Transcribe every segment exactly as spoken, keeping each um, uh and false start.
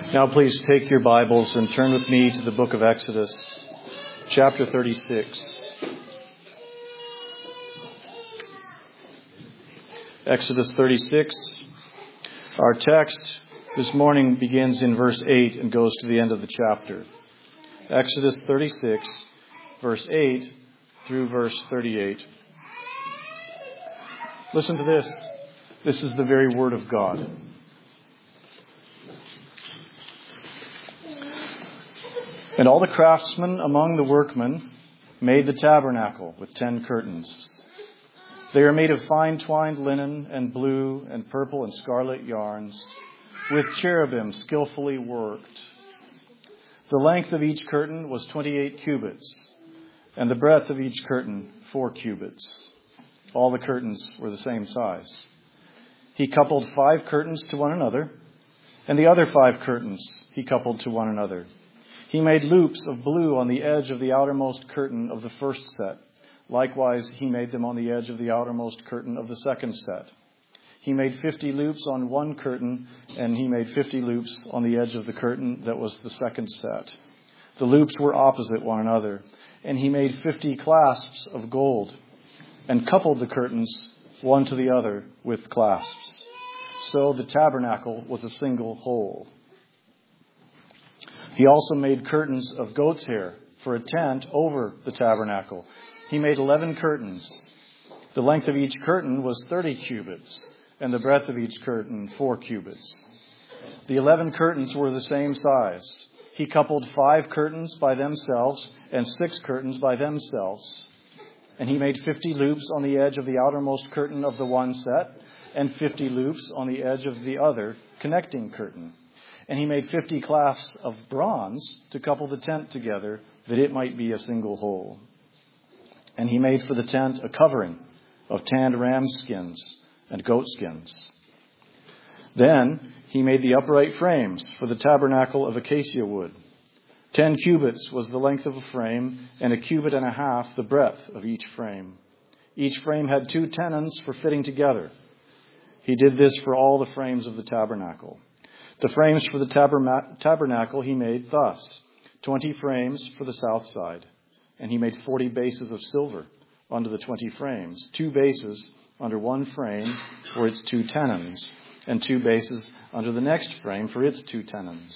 Now please take your Bibles and turn with me to the book of Exodus, chapter thirty-six. Exodus thirty-six. Our text this morning begins in verse eight and goes to the end of the chapter. Exodus thirty-six, verse eight through verse thirty-eight. Listen to this. This is the very word of God. And all the craftsmen among the workmen made the tabernacle with ten curtains. They are made of fine twined linen and blue and purple and scarlet yarns, with cherubim skillfully worked. The length of each curtain was twenty-eight cubits, and the breadth of each curtain four cubits. All the curtains were the same size. He coupled five curtains to one another, and the other five curtains he coupled to one another. He made loops of blue on the edge of the outermost curtain of the first set. Likewise, he made them on the edge of the outermost curtain of the second set. He made fifty loops on one curtain, and he made fifty loops on the edge of the curtain that was the second set. The loops were opposite one another, and he made fifty clasps of gold, and coupled the curtains one to the other with clasps. So the tabernacle was a single whole. He also made curtains of goat's hair for a tent over the tabernacle. He made eleven curtains. The length of each curtain was thirty cubits, and the breadth of each curtain four cubits. The eleven curtains were the same size. He coupled five curtains by themselves and six curtains by themselves. And he made fifty loops on the edge of the outermost curtain of the one set, and fifty loops on the edge of the other connecting curtain. And he made fifty clasps of bronze to couple the tent together, that it might be a single whole. And he made for the tent a covering of tanned ram skins and goat skins. Then he made the upright frames for the tabernacle of acacia wood. Ten cubits was the length of a frame, and a cubit and a half the breadth of each frame. Each frame had two tenons for fitting together. He did this for all the frames of the tabernacle. The frames for the taberna- tabernacle he made thus: twenty frames for the south side. And he made forty bases of silver under the twenty frames, two bases under one frame for its two tenons, and two bases under the next frame for its two tenons.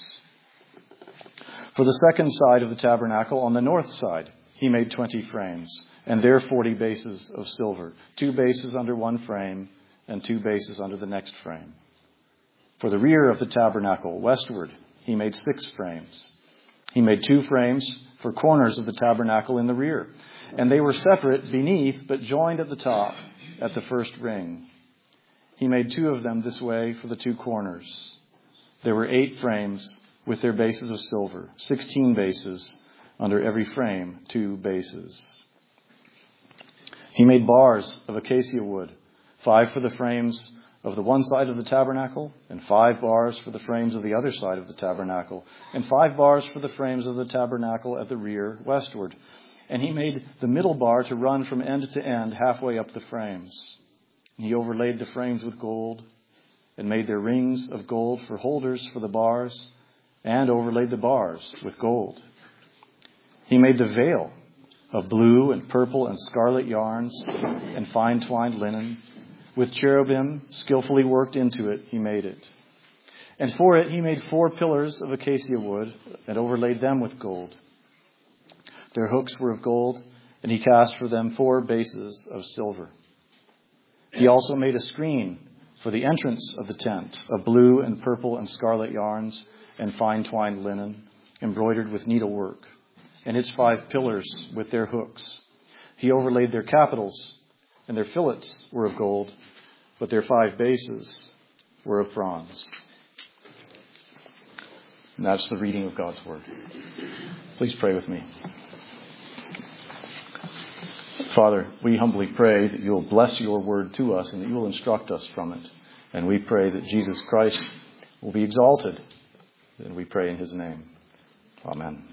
For the second side of the tabernacle, on the north side, he made twenty frames, and there forty bases of silver, two bases under one frame, and two bases under the next frame. For the rear of the tabernacle, westward, he made six frames. He made two frames for corners of the tabernacle in the rear, and they were separate beneath, but joined at the top at the first ring. He made two of them this way for the two corners. There were eight frames with their bases of silver, sixteen bases under every frame, two bases. He made bars of acacia wood, five for the frames of the one side of the tabernacle, and five bars for the frames of the other side of the tabernacle, and five bars for the frames of the tabernacle at the rear westward. And he made the middle bar to run from end to end halfway up the frames. He overlaid the frames with gold, and made their rings of gold for holders for the bars, and overlaid the bars with gold. He made the veil of blue and purple and scarlet yarns and fine twined linen. With cherubim skillfully worked into it, he made it. And for it, he made four pillars of acacia wood and overlaid them with gold. Their hooks were of gold, and he cast for them four bases of silver. He also made a screen for the entrance of the tent of blue and purple and scarlet yarns and fine twined linen, embroidered with needlework, and its five pillars with their hooks. He overlaid their capitals, and their fillets were of gold, but their five bases were of bronze. And that's the reading of God's Word. Please pray with me. Father, we humbly pray that you will bless your Word to us and that you will instruct us from it. And we pray that Jesus Christ will be exalted. And we pray in his name. Amen.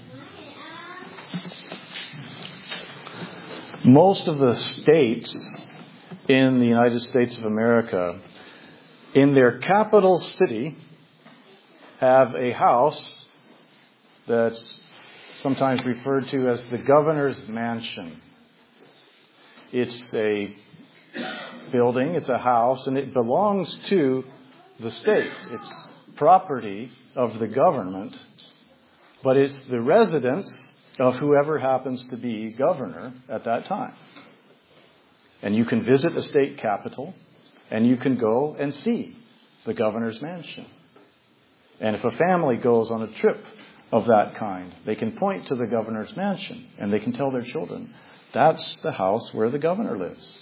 Most of the states in the United States of America, in their capital city, have a house that's sometimes referred to as the governor's mansion. It's a building, it's a house, and it belongs to the state. It's property of the government, but it's the residence of whoever happens to be governor at that time. And you can visit the state capital, and you can go and see the governor's mansion. And if a family goes on a trip of that kind, they can point to the governor's mansion, and they can tell their children, that's the house where the governor lives.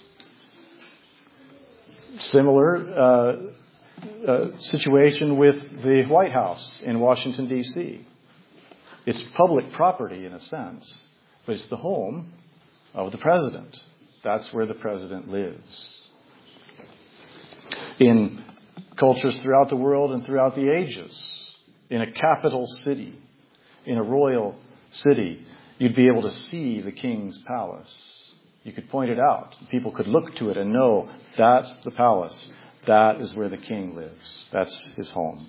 Similar uh, uh, situation with the White House in Washington, D C It's public property in a sense, but it's the home of the president. That's where the president lives. In cultures throughout the world and throughout the ages, in a capital city, in a royal city, you'd be able to see the king's palace. You could point it out. People could look to it and know that's the palace. That is where the king lives. That's his home.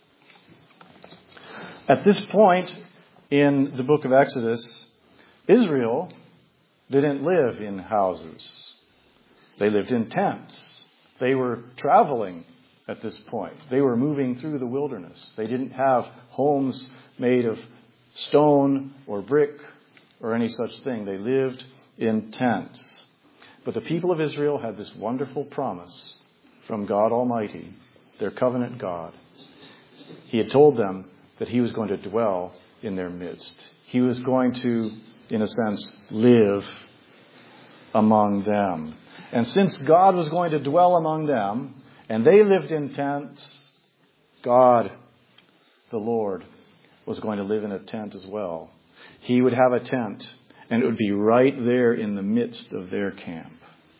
At this point in the book of Exodus, Israel didn't live in houses. They lived in tents. They were traveling at this point. They were moving through the wilderness. They didn't have homes made of stone or brick or any such thing. They lived in tents. But the people of Israel had this wonderful promise from God Almighty, their covenant God. He had told them that he was going to dwell in their midst. He was going to, in a sense, live among them. And since God was going to dwell among them, and they lived in tents, God, the Lord, was going to live in a tent as well. He would have a tent, and it would be right there in the midst of their camp.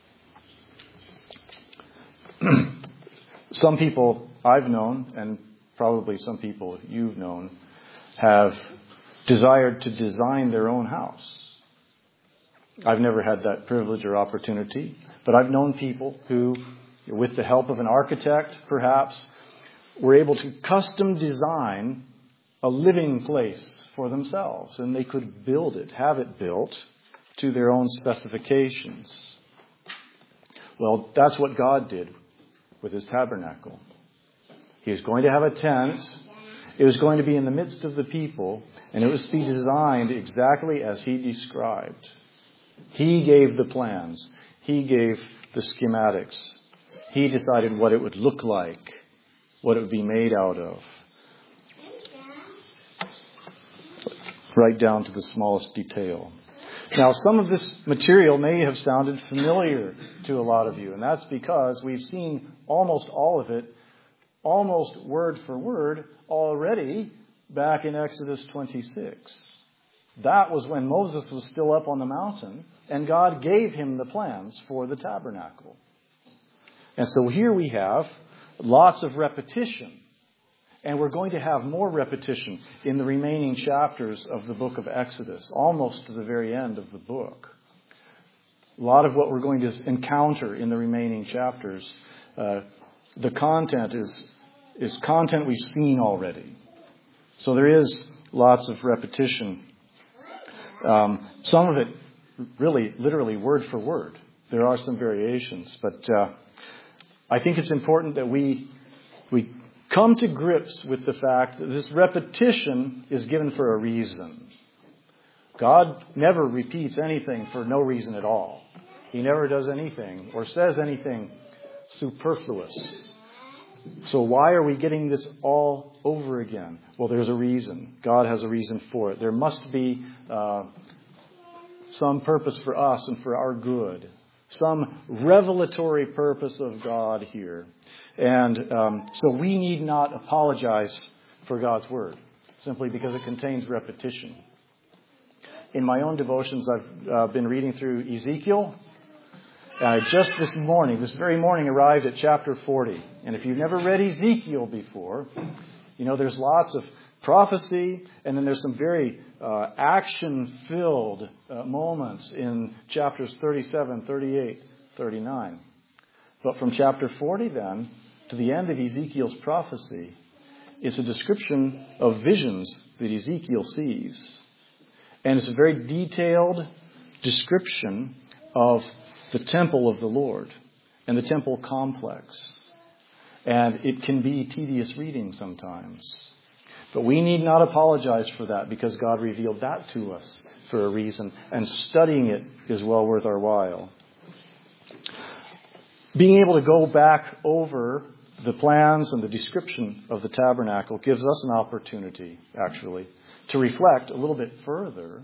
Some people I've known, and probably some people you've known, have desired to design their own house. I've never had that privilege or opportunity, but I've known people who, with the help of an architect, perhaps, were able to custom design a living place for themselves, and they could build it, have it built to their own specifications. Well, that's what God did with his tabernacle. He was going to have a tent. It was going to be in the midst of the people, and it was to be designed exactly as he described. He gave the plans. He gave the schematics. He decided what it would look like, what it would be made out of. Right down to the smallest detail. Now, some of this material may have sounded familiar to a lot of you, and that's because we've seen almost all of it, almost word for word, already back in Exodus twenty-six. That was when Moses was still up on the mountain, and God gave him the plans for the tabernacle. And so here we have lots of repetition. And we're going to have more repetition in the remaining chapters of the book of Exodus, almost to the very end of the book. A lot of what we're going to encounter in the remaining chapters, uh, the content is, is content we've seen already. So there is lots of repetition. Um, some of it really, literally word for word. There are some variations, but uh, I think it's important that we we come to grips with the fact that this repetition is given for a reason. God never repeats anything for no reason at all. He never does anything or says anything superfluous. So why are we getting this all over again? Well, there's a reason. God has a reason for it. There must be uh, some purpose for us and for our good. Some revelatory purpose of God here. And um, so we need not apologize for God's Word, simply because it contains repetition. In my own devotions, I've uh, been reading through Ezekiel. And I just this morning, this very morning, arrived at chapter forty. And if you've never read Ezekiel before, you know, there's lots of prophecy, and then there's some very uh, action-filled uh, moments in chapters thirty-seven, thirty-eight, thirty-nine. But from chapter forty then to the end of Ezekiel's prophecy, it's a description of visions that Ezekiel sees. And it's a very detailed description of the temple of the Lord and the temple complex. And it can be tedious reading sometimes. But we need not apologize for that, because God revealed that to us for a reason. And studying it is well worth our while. Being able to go back over the plans and the description of the tabernacle gives us an opportunity, actually, to reflect a little bit further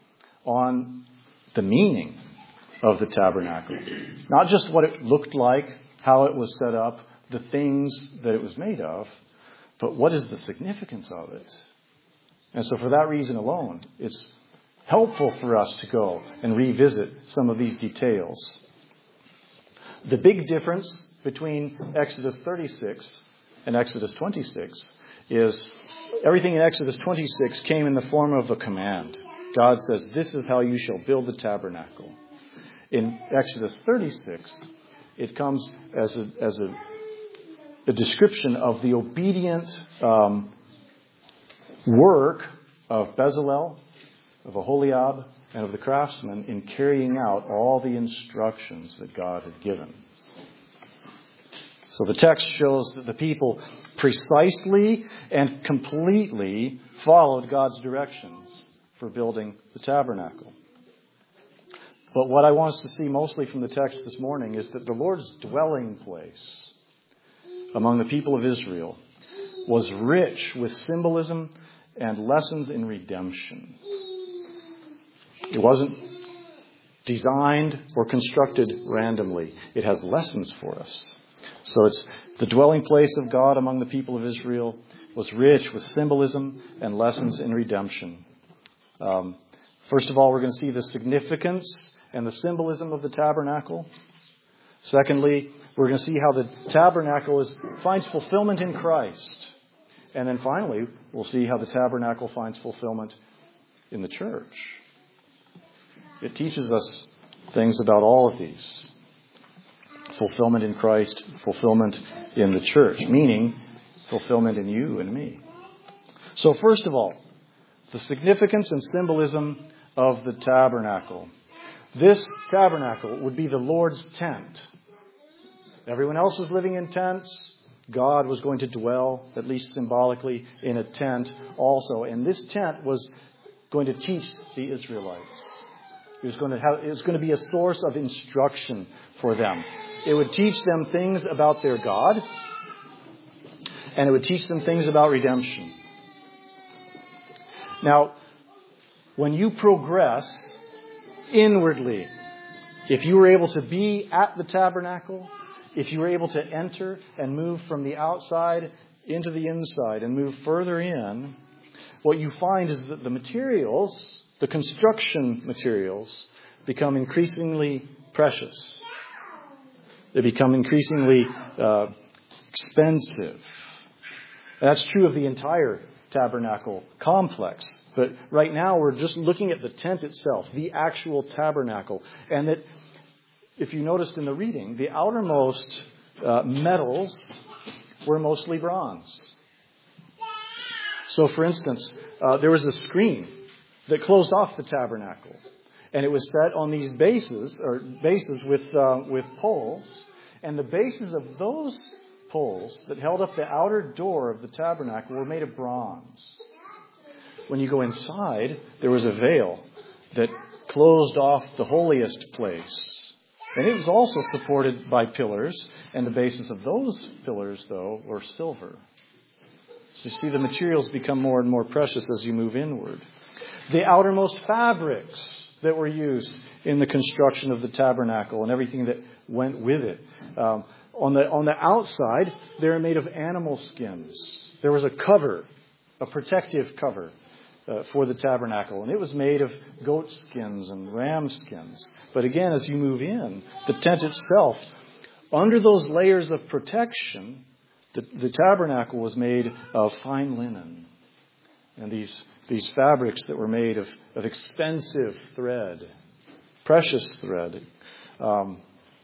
on the meaning of the tabernacle. Not just what it looked like, how it was set up, the things that it was made of, but what is the significance of it? And so for that reason alone, it's helpful for us to go and revisit some of these details. The big difference between Exodus thirty-six and Exodus twenty-six is everything in Exodus twenty-six came in the form of a command. God says, this is how you shall build the tabernacle. In Exodus thirty-six, it comes as a, as a, a description of the obedient um, work of Bezalel, of Aholiab, and of the craftsmen in carrying out all the instructions that God had given. So the text shows that the people precisely and completely followed God's directions for building the tabernacle. But what I want us to see mostly from the text this morning is that the Lord's dwelling place among the people of Israel was rich with symbolism and lessons in redemption. It wasn't designed or constructed randomly. It has lessons for us. So it's the dwelling place of God among the people of Israel was rich with symbolism and lessons in redemption. Um, first of all, we're going to see the significance and the symbolism of the tabernacle. Secondly, we're going to see how the tabernacle is, finds fulfillment in Christ. And then finally, we'll see how the tabernacle finds fulfillment in the church. It teaches us things about all of these. Fulfillment in Christ, fulfillment in the church, meaning fulfillment in you and me. So first of all, the significance and symbolism of the tabernacle. This tabernacle would be the Lord's tent. Everyone else was living in tents. God was going to dwell, at least symbolically, in a tent also. And this tent was going to teach the Israelites. It was going to have, it was going to be a source of instruction for them. It would teach them things about their God, and it would teach them things about redemption. Now, when you progress inwardly, if you were able to be at the tabernacle, if you were able to enter and move from the outside into the inside and move further in, what you find is that the materials, the construction materials, become increasingly precious. They become increasingly uh, expensive. And that's true of the entire tabernacle complex. But right now we're just looking at the tent itself, the actual tabernacle. And that, if you noticed in the reading, the outermost uh, metals were mostly bronze. So, for instance, uh, there was a screen that closed off the tabernacle. And it was set on these bases, or bases with uh, with poles. And the bases of those poles that held up the outer door of the tabernacle were made of bronze. When you go inside, there was a veil that closed off the holiest place. And it was also supported by pillars. And the bases of those pillars, though, were silver. So you see the materials become more and more precious as you move inward. The outermost fabrics that were used in the construction of the tabernacle and everything that went with it. Um, on the on the outside, they were made of animal skins. There was a cover, a protective cover uh, for the tabernacle, and it was made of goat skins and ram skins. But again, as you move in, the tent itself, under those layers of protection, the, the tabernacle was made of fine linen. And these these fabrics that were made of, of expensive thread, precious thread. Um,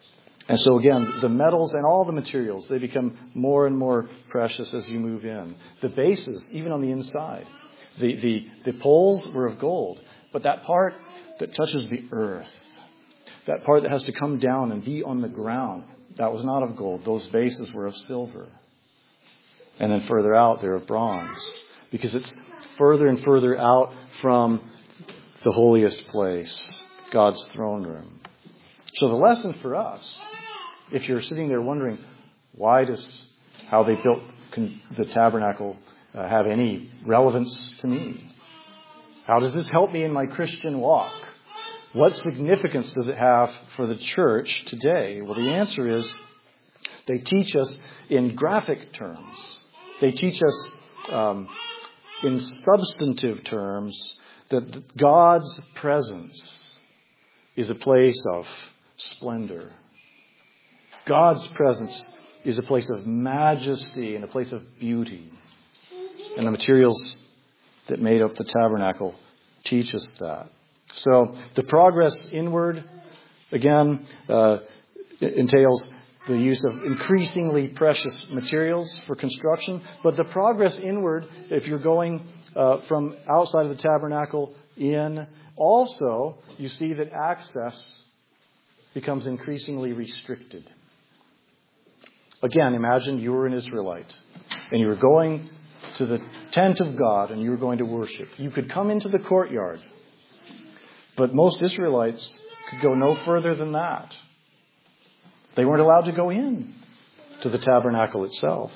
And so again, the metals and all the materials, they become more and more precious as you move in. The bases, even on the inside, the, the, the poles were of gold. But that part that touches the earth, that part that has to come down and be on the ground, that was not of gold. Those bases were of silver. And then further out, they're of bronze. Because it's further and further out from the holiest place, God's throne room. So the lesson for us, if you're sitting there wondering, why does how they built the tabernacle uh, have any relevance to me? How does this help me in my Christian walk? What significance does it have for the church today? Well, the answer is they teach us in graphic terms. They teach us um, in substantive terms that God's presence is a place of splendor. God's presence is a place of majesty and a place of beauty. And the materials that made up the tabernacle teach us that. So the progress inward, again, uh, entails the use of increasingly precious materials for construction. But the progress inward, if you're going uh, from outside of the tabernacle in, also you see that access becomes increasingly restricted. Again, imagine you were an Israelite and you were going to the tent of God and you were going to worship. You could come into the courtyard, but most Israelites could go no further than that. They weren't allowed to go in to the tabernacle itself.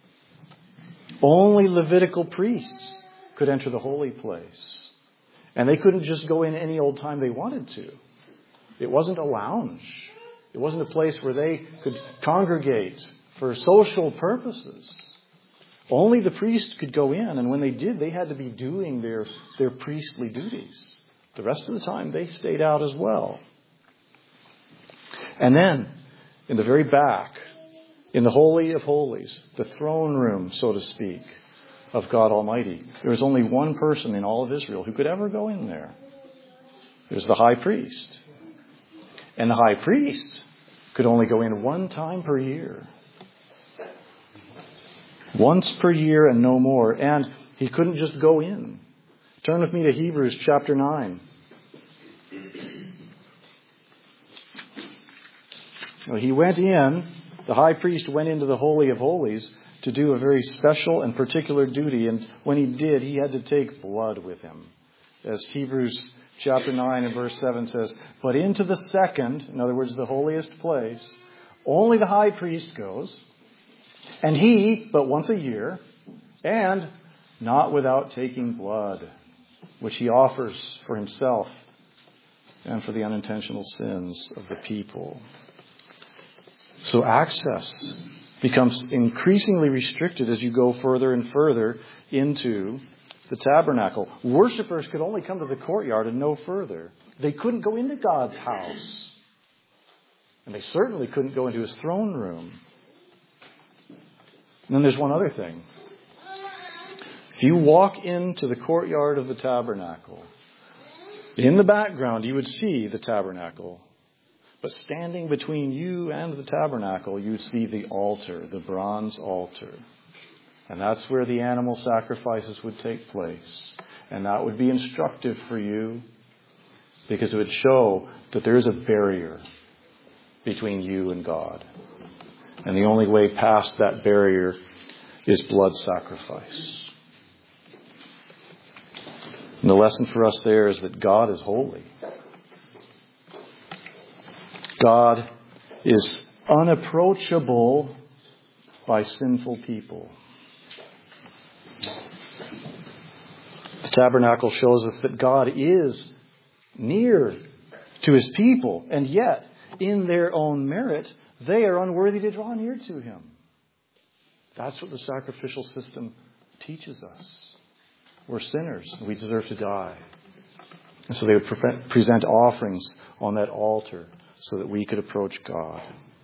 Only Levitical priests could enter the holy place. And they couldn't just go in any old time they wanted to. It wasn't a lounge. It wasn't a place where they could congregate for social purposes. Only the priest could go in, and when they did, they had to be doing their, their priestly duties. The rest of the time, they stayed out as well. And then, in the very back, in the Holy of Holies, the throne room, so to speak, of God Almighty, there was only one person in all of Israel who could ever go in there. It was the high priest. And the high priest could only go in one time per year. Once per year and no more. And he couldn't just go in. Turn with me to Hebrews chapter nine. Now, he went in, the high priest went into the Holy of Holies to do a very special and particular duty. And when he did, he had to take blood with him. As Hebrews chapter nine and verse seven says, but into the second, in other words, the holiest place, only the high priest goes, and he, but once a year, and not without taking blood, which he offers for himself and for the unintentional sins of the people. So access becomes increasingly restricted as you go further and further into the tabernacle. Worshippers could only come to the courtyard and no further. They couldn't go into God's house. And they certainly couldn't go into his throne room. And then there's one other thing. If you walk into the courtyard of the tabernacle, in the background you would see the tabernacle. But standing between you and the tabernacle, you'd see the altar, the bronze altar. And that's where the animal sacrifices would take place. And that would be instructive for you because it would show that there is a barrier between you and God. And the only way past that barrier is blood sacrifice. And the lesson for us there is that God is holy. God is unapproachable by sinful people. The tabernacle shows us that God is near to his people, and yet, in their own merit, they are unworthy to draw near to him. That's what the sacrificial system teaches us. We're sinners, and we deserve to die. And so they would pre- present offerings on that altar so that we could approach God.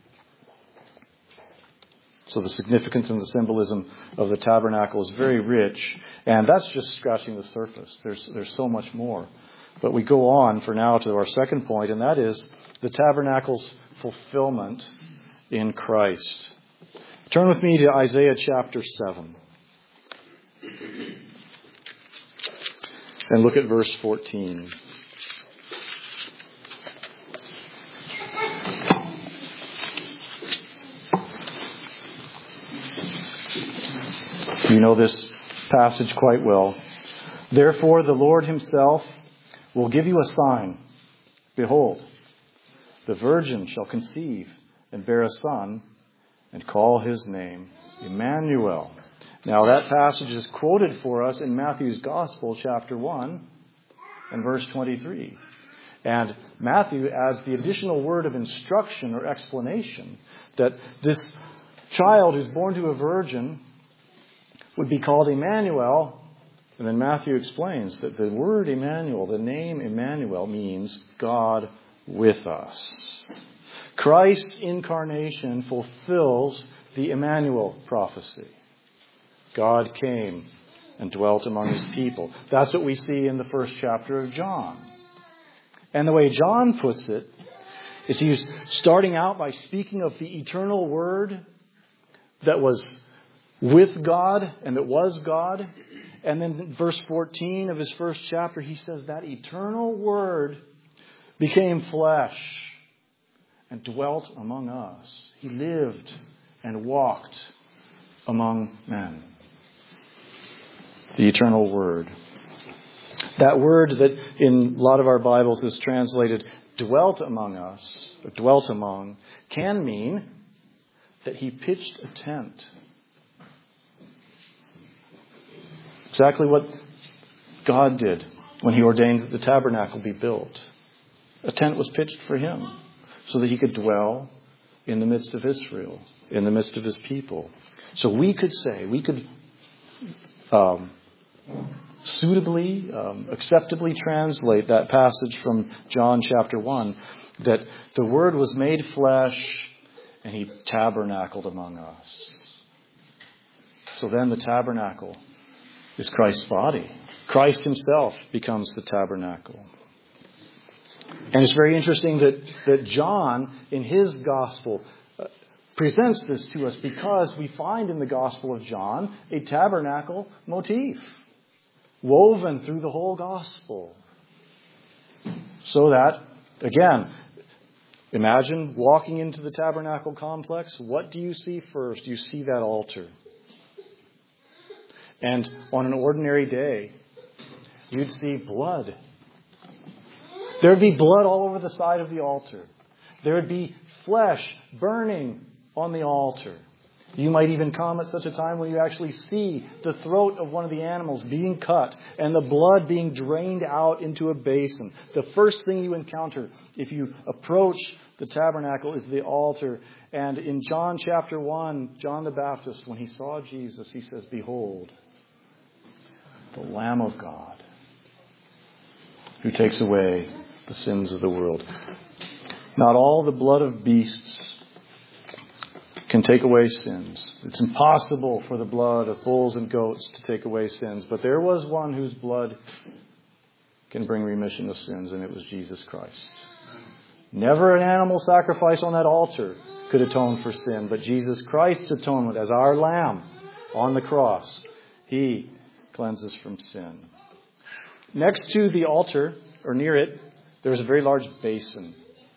So the significance and the symbolism of the tabernacle is very rich. And that's just scratching the surface. There's, there's so much more. But we go on for now to our second point, and that is the tabernacle's fulfillment in Christ. Turn with me to Isaiah chapter seven. And look at verse fourteen. You know this passage quite well. Therefore, the Lord himself will give you a sign. Behold, the virgin shall conceive and bear a son and call his name Emmanuel. Now, that passage is quoted for us in Matthew's Gospel, chapter one and verse twenty-three. And Matthew adds the additional word of instruction or explanation that this child who's born to a virgin would be called Emmanuel. And then Matthew explains that the word Emmanuel, the name Emmanuel, means God with us. Christ's incarnation fulfills the Emmanuel prophecy. God came and dwelt among his people. That's what we see in the first chapter of John. And the way John puts it is he's starting out by speaking of the eternal word that was with God and that was God. And then in verse fourteen of his first chapter, he says that eternal word became flesh and dwelt among us. He lived and walked among men. The eternal word. That word that in a lot of our Bibles is translated dwelt among us, or dwelt among, can mean that he pitched a tent. Exactly what God did when he ordained that the tabernacle be built. A tent was pitched for him so that he could dwell in the midst of Israel, in the midst of his people. So we could say, we could um, suitably, um, acceptably translate that passage from John chapter one, that the Word was made flesh and he tabernacled among us. So then the tabernacle is Christ's body. Christ himself becomes the tabernacle. And it's very interesting that, that John, in his gospel, uh, presents this to us because we find in the Gospel of John a tabernacle motif woven through the whole gospel. So that, again, imagine walking into the tabernacle complex. What do you see first? You see that altar. And on an ordinary day, you'd see blood. There would be blood all over the side of the altar. There would be flesh burning on the altar. You might even come at such a time when you actually see the throat of one of the animals being cut and the blood being drained out into a basin. The first thing you encounter if you approach the tabernacle is the altar. And in John chapter one, John the Baptist, when he saw Jesus, he says, "Behold, the Lamb of God, who takes away the sins of the world." Not all the blood of beasts can take away sins. It's impossible for the blood of bulls and goats to take away sins. But there was one whose blood can bring remission of sins, and it was Jesus Christ. Never an animal sacrifice on that altar could atone for sin, but Jesus Christ's atonement as our Lamb on the cross, he cleanses from sin. Next to the altar, or near it, there was a very large basin.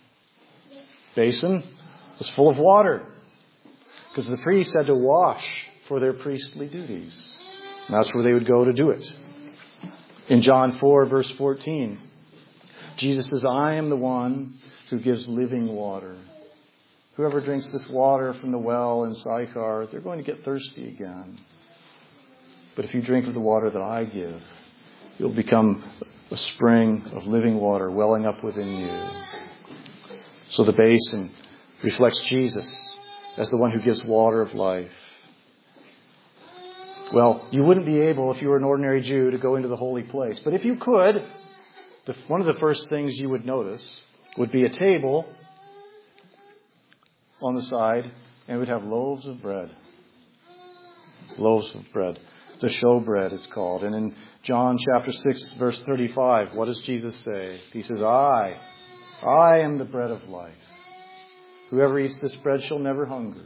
Basin was full of water because the priests had to wash for their priestly duties. And that's where they would go to do it. In John four, verse fourteen, Jesus says, "I am the one who gives living water. Whoever drinks this water from the well in Sychar, they're going to get thirsty again. But if you drink of the water that I give, you'll become a spring of living water welling up within you." So the basin reflects Jesus as the one who gives water of life. Well, you wouldn't be able, if you were an ordinary Jew, to go into the holy place. But if you could, the, one of the first things you would notice would be a table on the side, and it would have loaves of bread. Loaves of bread. The showbread, it's called. And in John chapter six, verse thirty-five, what does Jesus say? He says, I, I am the bread of life. Whoever eats this bread shall never hunger.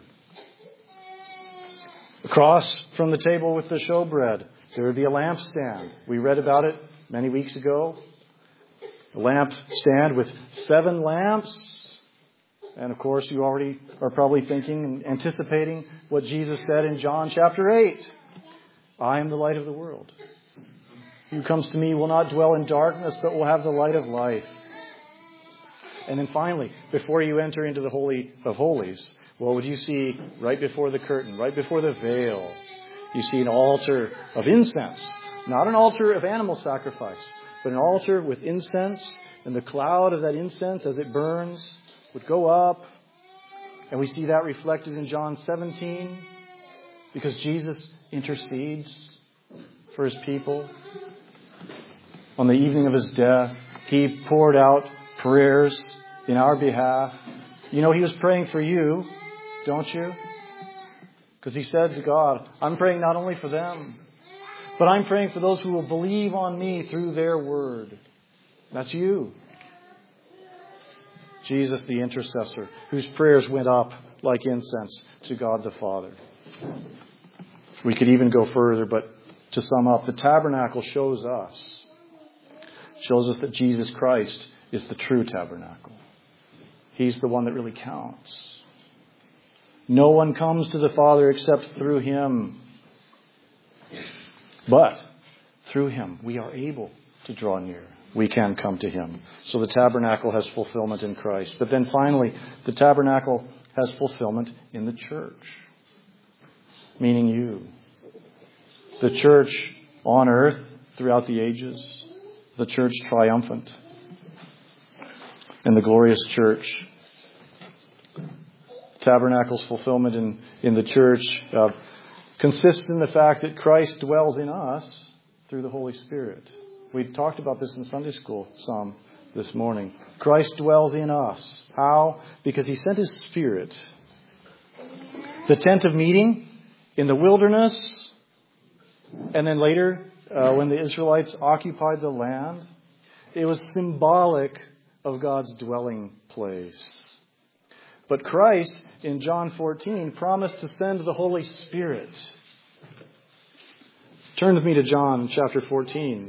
Across from the table with the showbread, there would be a lampstand. We read about it many weeks ago. A lampstand with seven lamps. And of course, you already are probably thinking and anticipating what Jesus said in John chapter eight. I am the light of the world. He who comes to me will not dwell in darkness, but will have the light of life. And then finally, before you enter into the Holy of Holies, what would you see right before the curtain, right before the veil? You see an altar of incense. Not an altar of animal sacrifice, but an altar with incense. And the cloud of that incense as it burns would go up. And we see that reflected in John seventeen. Because Jesus intercedes for his people. On the evening of his death, he poured out prayers in our behalf. You know, he was praying for you, don't you? Because he said to God, I'm praying not only for them, but I'm praying for those who will believe on me through their word. That's you. Jesus, the intercessor, whose prayers went up like incense to God the Father. We could even go further, but to sum up, the tabernacle shows us, shows us that Jesus Christ is the true tabernacle. He's the one that really counts. No one comes to the Father except through him. But through him, we are able to draw near. We can come to him. So the tabernacle has fulfillment in Christ. But then finally, the tabernacle has fulfillment in the church. Meaning you. The church on earth throughout the ages. The church triumphant. And the glorious church. Tabernacle's fulfillment in, in the church uh, consists in the fact that Christ dwells in us through the Holy Spirit. We talked about this in Sunday school some this morning. Christ dwells in us. How? Because he sent his Spirit. The tent of meeting in the wilderness, and then later uh, when the Israelites occupied the land, it was symbolic of God's dwelling place. But Christ, in John fourteen, promised to send the Holy Spirit. Turn with me to John chapter fourteen.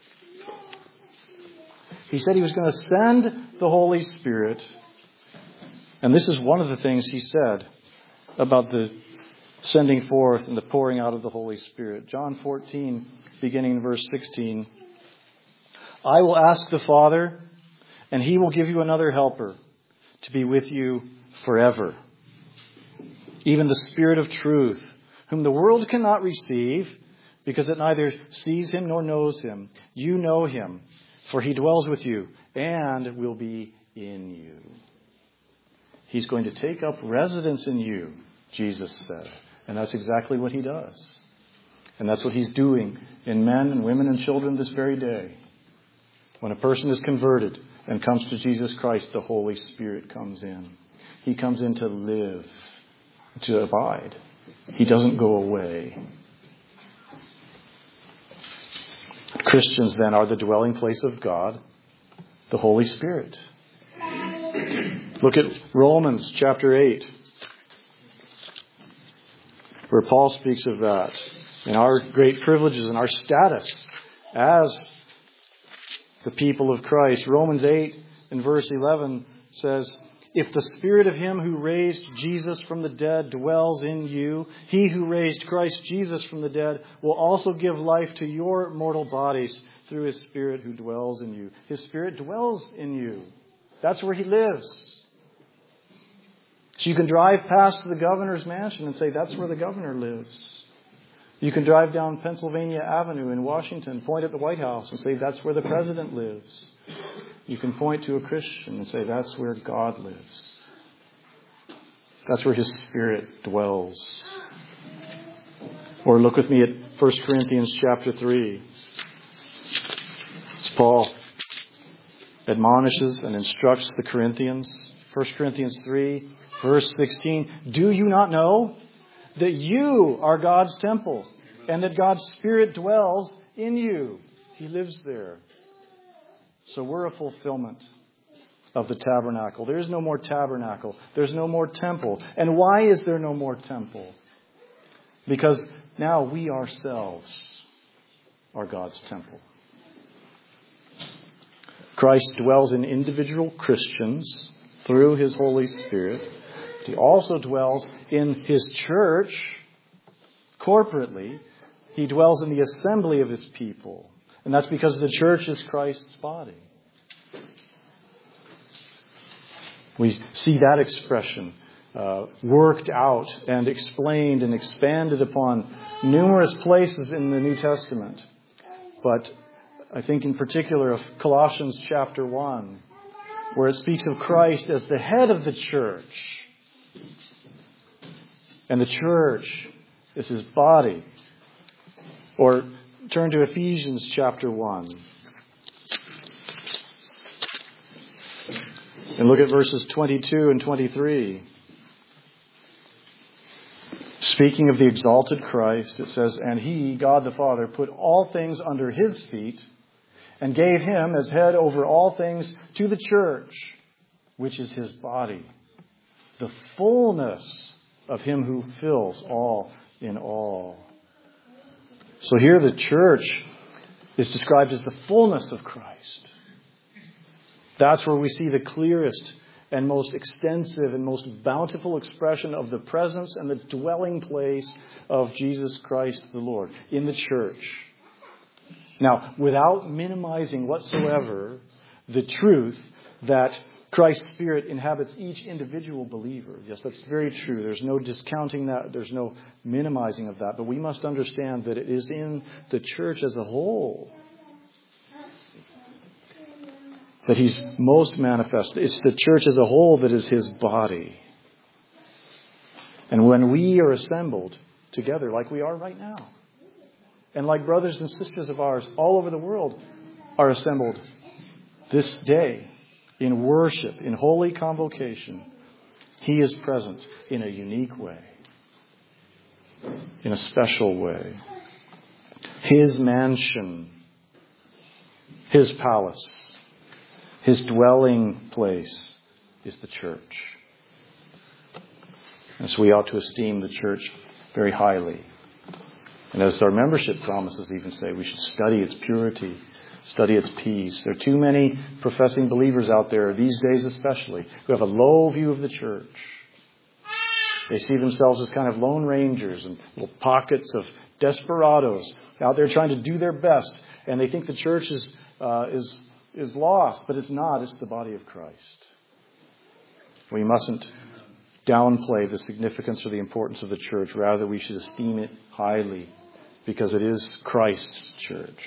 He said he was going to send the Holy Spirit. And this is one of the things he said about the sending forth and the pouring out of the Holy Spirit. John fourteen, beginning in verse sixteen. I will ask the Father, and he will give you another helper to be with you forever. Even the Spirit of truth, whom the world cannot receive, because it neither sees him nor knows him. You know him, for he dwells with you and will be in you. He's going to take up residence in you, Jesus said. And that's exactly what he does. And that's what he's doing in men and women and children this very day. When a person is converted and comes to Jesus Christ, the Holy Spirit comes in. He comes in to live, to abide. He doesn't go away. Christians then are the dwelling place of God, the Holy Spirit. Look at Romans chapter eight, where Paul speaks of that and our great privileges and our status as the people of Christ. Romans eight and verse eleven says, if the Spirit of him who raised Jesus from the dead dwells in you, he who raised Christ Jesus from the dead will also give life to your mortal bodies through his Spirit who dwells in you. His Spirit dwells in you. That's where he lives. So you can drive past the governor's mansion and say, that's where the governor lives. You can drive down Pennsylvania Avenue in Washington, point at the White House and say, that's where the president lives. You can point to a Christian and say, that's where God lives. That's where his Spirit dwells. Or look with me at First Corinthians chapter three. As Paul admonishes and instructs the Corinthians. First Corinthians three, verse sixteen. Do you not know that you are God's temple and that God's Spirit dwells in you? He lives there. So we're a fulfillment of the tabernacle. There is no more tabernacle. There's no more temple. And why is there no more temple? Because now we ourselves are God's temple. Christ dwells in individual Christians through His Holy Spirit. He also dwells in His church corporately. He dwells in the assembly of His people. And that's because the church is Christ's body. We see that expression uh, worked out and explained and expanded upon numerous places in the New Testament. But I think in particular of Colossians chapter one, where it speaks of Christ as the head of the church. And the church is His body. Or turn to Ephesians chapter one. And look at verses twenty-two and twenty-three. Speaking of the exalted Christ, it says, "And He, God the Father, put all things under His feet, and gave Him as head over all things to the church, which is His body, the fullness of Him who fills all in all." So here the church is described as the fullness of Christ. That's where we see the clearest and most extensive and most bountiful expression of the presence and the dwelling place of Jesus Christ the Lord in the church. Now, without minimizing whatsoever the truth that Christ's Spirit inhabits each individual believer. Yes, that's very true. There's no discounting that. There's no minimizing of that. But we must understand that it is in the church as a whole that He's most manifest. It's the church as a whole that is His body. And when we are assembled together like we are right now, and like brothers and sisters of ours all over the world are assembled this day in worship, in holy convocation, He is present in a unique way, in a special way. His mansion, His palace, His dwelling place is the church. And so we ought to esteem the church very highly. And as our membership promises even say, we should study its purity, study its peace. There are too many professing believers out there, these days especially, who have a low view of the church. They see themselves as kind of lone rangers and little pockets of desperados out there trying to do their best. And they think the church is uh, is is lost, but it's not. It's the body of Christ. We mustn't downplay the significance or the importance of the church. Rather, we should esteem it highly because it is Christ's church.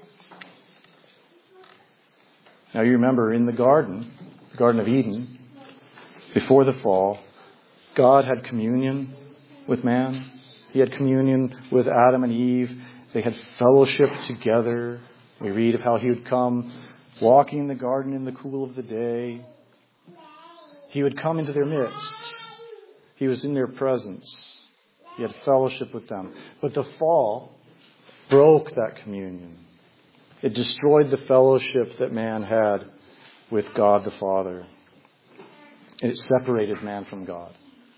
Now, you remember in the garden, the Garden of Eden, before the fall, God had communion with man. He had communion with Adam and Eve. They had fellowship together. We read of how He would come walking in the garden in the cool of the day. He would come into their midst. He was in their presence. He had fellowship with them. But the fall broke that communion. It destroyed the fellowship that man had with God the Father. And it separated man from God.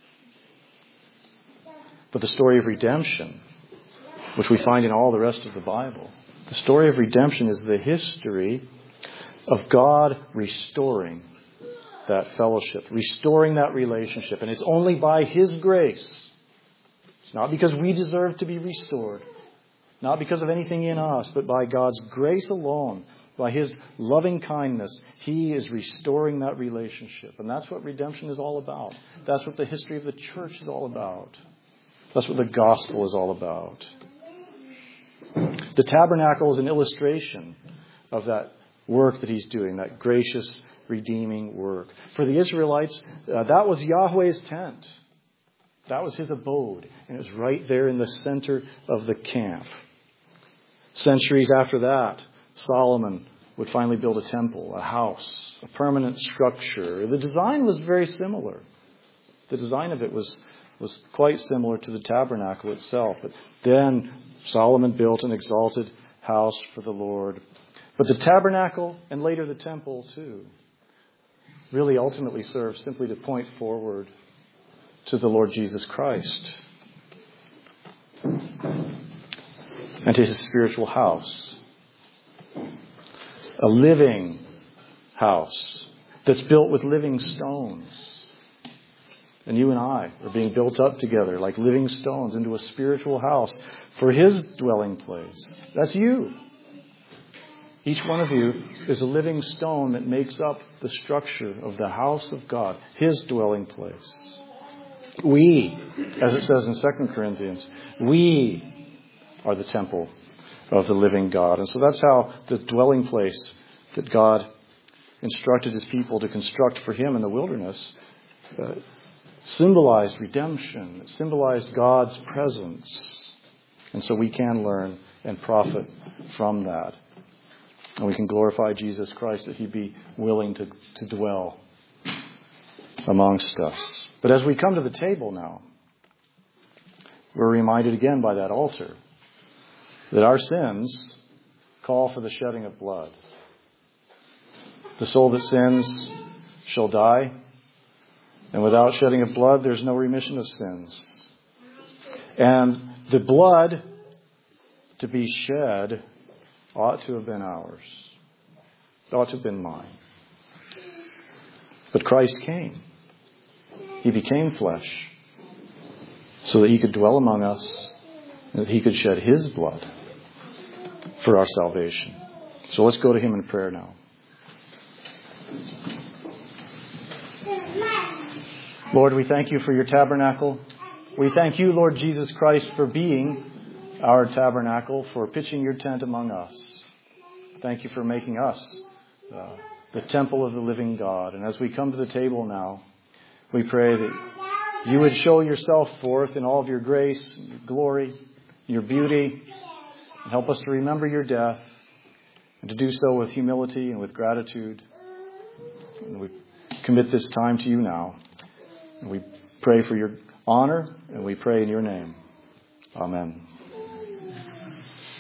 But the story of redemption, which we find in all the rest of the Bible, the story of redemption is the history of God restoring that fellowship, restoring that relationship. And it's only by His grace. It's not because we deserve to be restored, not because of anything in us, but by God's grace alone, by His loving kindness, He is restoring that relationship. And that's what redemption is all about. That's what the history of the church is all about. That's what the gospel is all about. The tabernacle is an illustration of that work that He's doing, that gracious, redeeming work. For the Israelites, uh, that was Yahweh's tent. That was His abode. And it was right there in the center of the camp. Centuries after that, Solomon would finally build a temple, a house, a permanent structure. The design was very similar. The design of it was, was quite similar to the tabernacle itself. But then Solomon built an exalted house for the Lord. But the tabernacle and later the temple too really ultimately serve simply to point forward to the Lord Jesus Christ and to his spiritual house. A living house that's built with living stones. And you and I are being built up together like living stones into a spiritual house for his dwelling place. That's you. Each one of you is a living stone that makes up the structure of the house of God, his dwelling place. We, as it says in Second Corinthians, we are the temple of the living God. And so that's how the dwelling place that God instructed his people to construct for him in the wilderness uh, symbolized redemption. It symbolized God's presence. And so we can learn and profit from that. And we can glorify Jesus Christ that he'd be willing to, to dwell amongst us. But as we come to the table now, we're reminded again by that altar that our sins call for the shedding of blood. The soul that sins shall die, and without shedding of blood, there's no remission of sins. And the blood to be shed ought to have been ours. It ought to have been mine. But Christ came. He became flesh so that he could dwell among us and that he could shed his blood for our salvation. So let's go to him in prayer now. Lord, we thank you for your tabernacle. We thank you, Lord Jesus Christ, for being our tabernacle, for pitching your tent among us. Thank you for making us uh, the temple of the living God. And as we come to the table now, we pray that you would show yourself forth in all of your grace, your glory, your beauty, and help us to remember your death and to do so with humility and with gratitude. And we commit this time to you now. And we pray for your honor, and we pray in your name. Amen.